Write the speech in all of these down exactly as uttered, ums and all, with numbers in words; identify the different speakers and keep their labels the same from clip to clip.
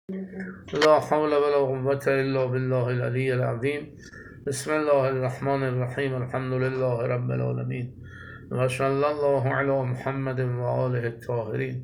Speaker 1: لا حول ولا قوة إلا بالله العلي العظيم. بسم الله الرحمن الرحیم. الحمد لله رب العالمین و صلی الله علی محمد و آله الطاهرین.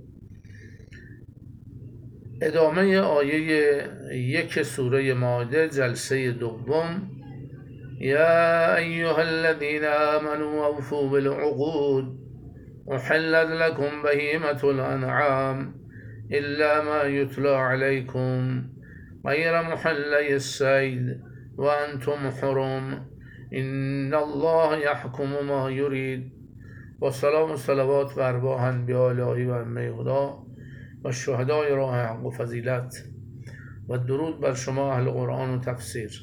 Speaker 1: ادامه آیه یک سوره مائده، جلسه دوم. یا ایها الذین آمنوا اوفوا بالعقود احلت لكم بهیمة الانعام إلا ما يتلى عليكم غير محلي الصيد وأنتم حرم إن الله يحكم ما يريد. با سلام و صلوات بر ارواح به الهی و ائمه خدا و شهدای راه حق و فضیلت و درود بر شما اهل قرآن و تفسیر.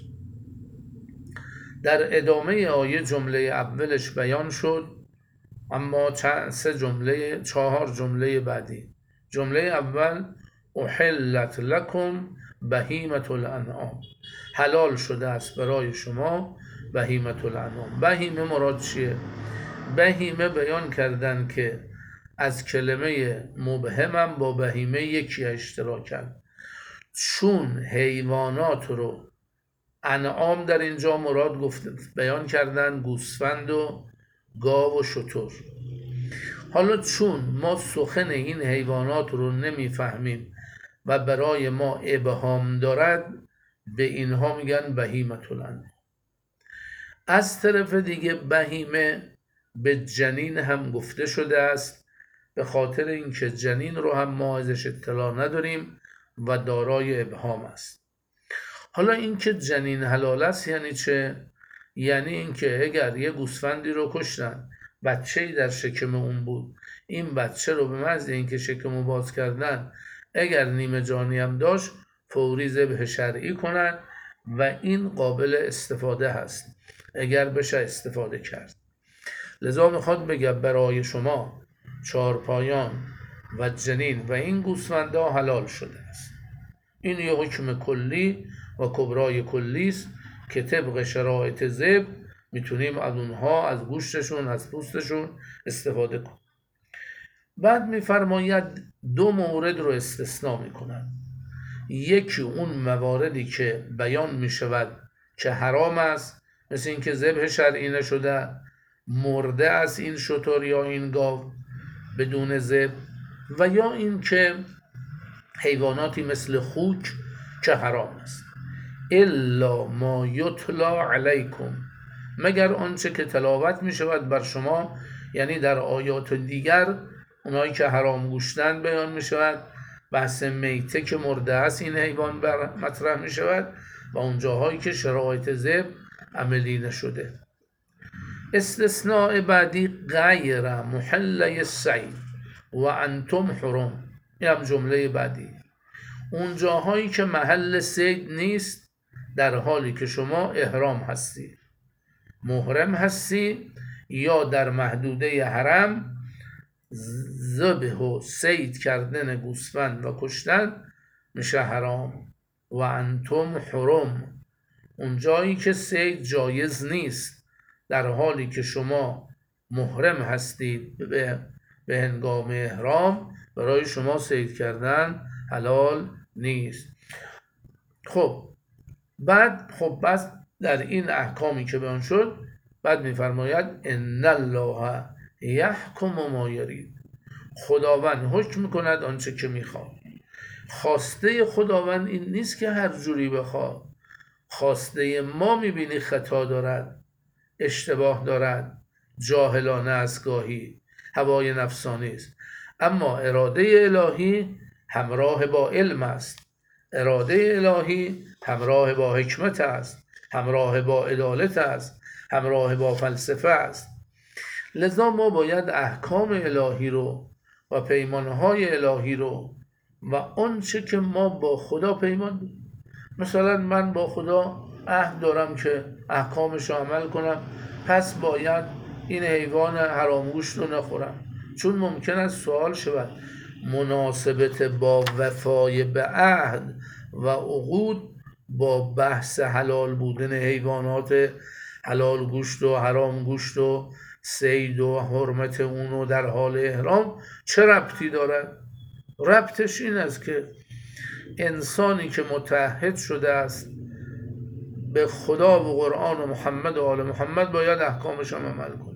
Speaker 1: در ادامه آیه جمله اولش بیان شد، اما سه جمله چهار جمله بعدی. جمله اول احلت لکم بهیمة الانعام، حلال شده است برای شما بهیمة الانعام. بهیمه مراد چیه؟ بهیمه بیان کردن که از کلمه مبهمم با بهیمه یکی اشتراک کرد، چون حیوانات رو انعام در اینجا مراد گفت بیان کردن گوسفند و گاو و شتر. حالا چون ما سخن این حیوانات رو نمیفهمیم و برای ما ابهام دارد، به اینها میگن بهیمة الانعام. از طرف دیگه بهیمه به جنین هم گفته شده است، به خاطر اینکه جنین رو هم ما ازش اطلاع نداریم و دارای ابهام است. حالا اینکه جنین حلال است یعنی چه؟ یعنی اینکه اگر یه گوسفندی رو کشتن، بچه‌ای در شکم اون بود، این بچه رو به محض اینکه شکم رو باز کردن، اگر نیمه جانی هم داشت، فوری ذبح شرعی کنن و این قابل استفاده هست اگر بشه استفاده کرد. لذا میخواد بگه برای شما چارپایان و جنین و این گوسفندا حلال شده است. این یه حکم کلی و کبرای کلی است که طبق شرایط ذبح میتونیم از اونها، از گوشتشون، از پوستشون استفاده کنیم. بعد میفرماید دو مورد رو استثناء میکنن. یکی اون مواردی که بیان میشود که حرام است، مثل اینکه ذبح شرعی نشده، مرده است این شتر یا این گاو بدون ذبح، و یا اینکه حیواناتی مثل خوک که حرام است. الا ما یتلا علیکم، مگر آنچه که تلاوت می شود بر شما، یعنی در آیات دیگر اونایی که حرام گوشتن بیان می شود، بحث میته که مرده است این حیوان بر مطرح می شود و اونجاهایی که شرایط ذبح عملی نشده. استثناء بعدی غیر محلی الصید و انتم حرم، این هم جمله بعدی. اونجاهایی که محل صید نیست در حالی که شما احرام هستی، محرم هستی، یا در محدوده حرم ذبح و صید کردن گوسفند و کشتن میشه حرام. و انتم حرم، اونجایی که صید جایز نیست در حالی که شما محرم هستید، به به هنگام احرام برای شما صید کردن حلال نیست. خب بعد خب بس در این احکامی که بیان شد، بعد میفرماید ان الله یحکم ما یرید، خداوند حکم میکند آنچه که میخواد. خواسته خداوند این نیست که هر جوری بخواد. خواسته ما میبینی خطا دارد، اشتباه دارد، جاهلانه است، گاهی هوای نفسانی است، اما اراده الهی همراه با علم است، اراده الهی همراه با حکمت است، همراه با عدالت است، همراه با فلسفه است. لذا ما باید احکام الهی رو و پیمانهای الهی رو و آنچه که ما با خدا پیمان، مثلا من با خدا عهد دارم که احکامش رو عمل کنم، پس باید این حیوان حرامگوشت رو نخورم، چون ممکن است سوال شود مناسبت با وفای به عهد و عقود با بحث حلال بودن حیوانات حلال گوشت و حرام گوشت و صید و حرمت اونو در حال احرام چه ربطی دارد؟ ربطش این است که انسانی که متعهد شده است به خدا و قرآن و محمد و آل محمد باید احکامش هم عمل کنه.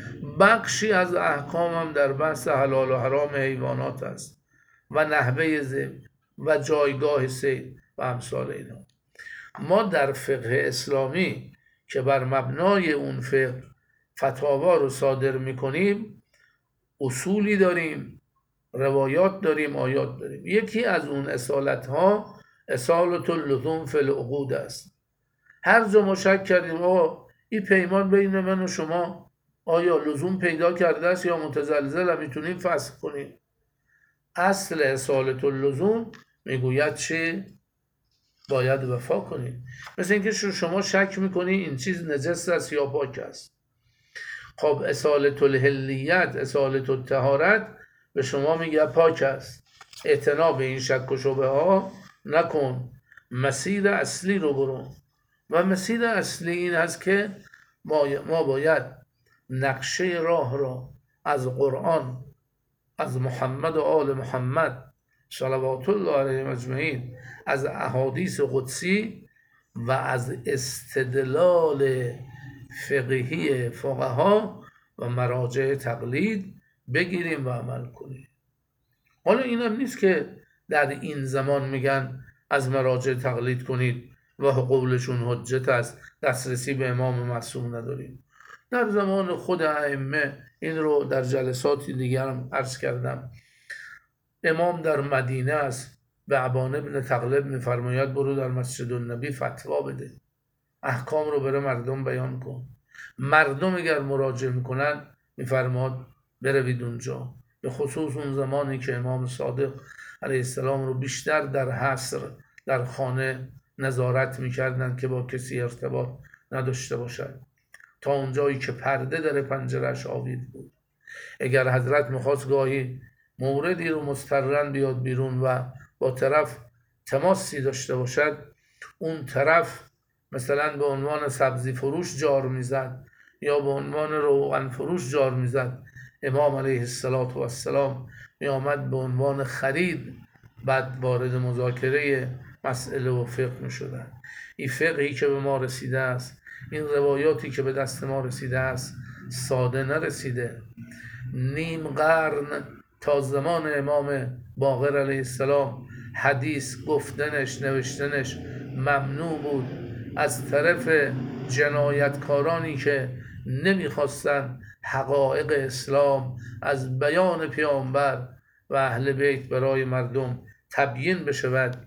Speaker 1: بخشی از احکام هم در بحث حلال و حرام حیوانات است و نحوه ذبح و جایگاه صید و امثال اینا. ما در فقه اسلامی که بر مبنای اون فقه فتاوا رو صادر میکنیم اصولی داریم، روایات داریم، آیات داریم. یکی از اون اصالت ها اصالت اللزوم فی العقود است. هر جا ما شک کردیم آقا این پیمان بین من و شما آیا لزوم پیدا کرده است یا متزلزل میتونیم فسخ کنیم، اصل اصالت اللزوم میگوید چه؟ باید وفا کنیم. مثل اینکه شما شک میکنی این چیز نجس است یا پاک است. خب اصالت الحلیت، اصالت الطهارت به شما میگه پاک است. اعتنا به این شک و شبه ها نکن، مسیر اصلی رو برو. و مسیر اصلی این است که ما باید نقشه راه را از قرآن، از محمد و آل محمد صلوات الله علیهم اجمعین، از احادیث قدسی و از استدلال فقهی فقها و مراجع تقلید بگیریم و عمل کنیم. حالا این هم نیست که در این زمان میگن از مراجع تقلید کنید و قولشون حجت است، دسترسی به امام معصوم نداریم. در زمان خود ائمه این رو در جلساتی دیگر هم عرض کردم. امام در مدینه است، به ابان ابن تغلب میفرماید برو در مسجد النبی فتوا بده، احکام رو بره مردم بیان کن. مردم اگر مراجعه میکنن میفرماد بروید اونجا. به خصوص اون زمانی که امام صادق علیه السلام رو بیشتر در حصر در خانه نظارت میکردن که با کسی ارتباط نداشته باشد، تا اونجایی که پرده در پنجرش آوید بود. اگر حضرت میخواست گاهی موردی رو مسترن بیاد بیرون و با طرف تماسی داشته باشد، اون طرف مثلا به عنوان سبزی فروش جار میزد یا به عنوان روغن فروش جار میزد، امام علیه السلام می آمد به عنوان خرید، بعد وارد مذاکره مسئله و فقه می شدن. این فقهی که به ما رسیده است، این روایاتی که به دست ما رسیده است ساده نرسیده. نیم قرن تا زمان امام باقر علیه السلام حدیث گفتنش، نوشتنش ممنوع بود از طرف جنایتکارانی که نمیخواستن حقایق اسلام از بیان پیامبر و اهل بیت برای مردم تبیین بشود.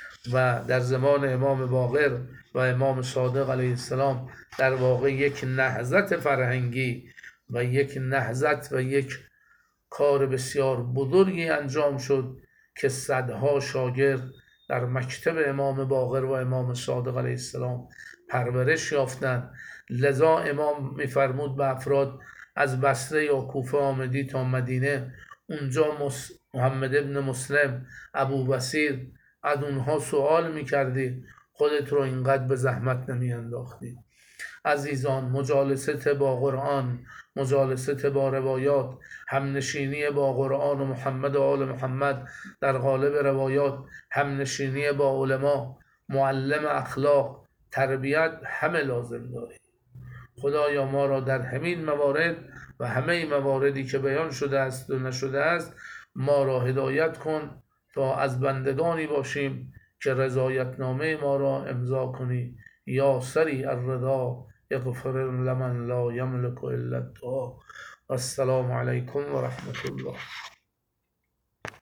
Speaker 1: و در زمان امام باقر و امام صادق علیه السلام در واقع یک نهضت فرهنگی و یک نهضت و یک کار بسیار بزرگی انجام شد که صدها شاگرد در مکتب امام باقر و امام صادق علیه السلام پرورش یافتند. لذا امام میفرمود به افراد از بصره یا کوفه آمدی تا مدینه، اونجا محمد ابن مسلم، ابو بصیر، از اونها سوال میکردی، خودت رو اینقدر به زحمت نمیانداختی. عزیزان، مجالست با قرآن، مجالست با روایات، همنشینی با قرآن و محمد و آل محمد در قالب روایات، همنشینی با علما، معلم اخلاق، تربیت همه لازم داریم. خدایا ما را در همین موارد و همه مواردی که بیان شده است و نشده است ما را هدایت کن تا از بندگانی باشیم که رضایتنامه ما را امضا کنی. یا سریع الرضا اغفر لمن لا یملک الا الدعا. السلام علیکم و رحمت الله.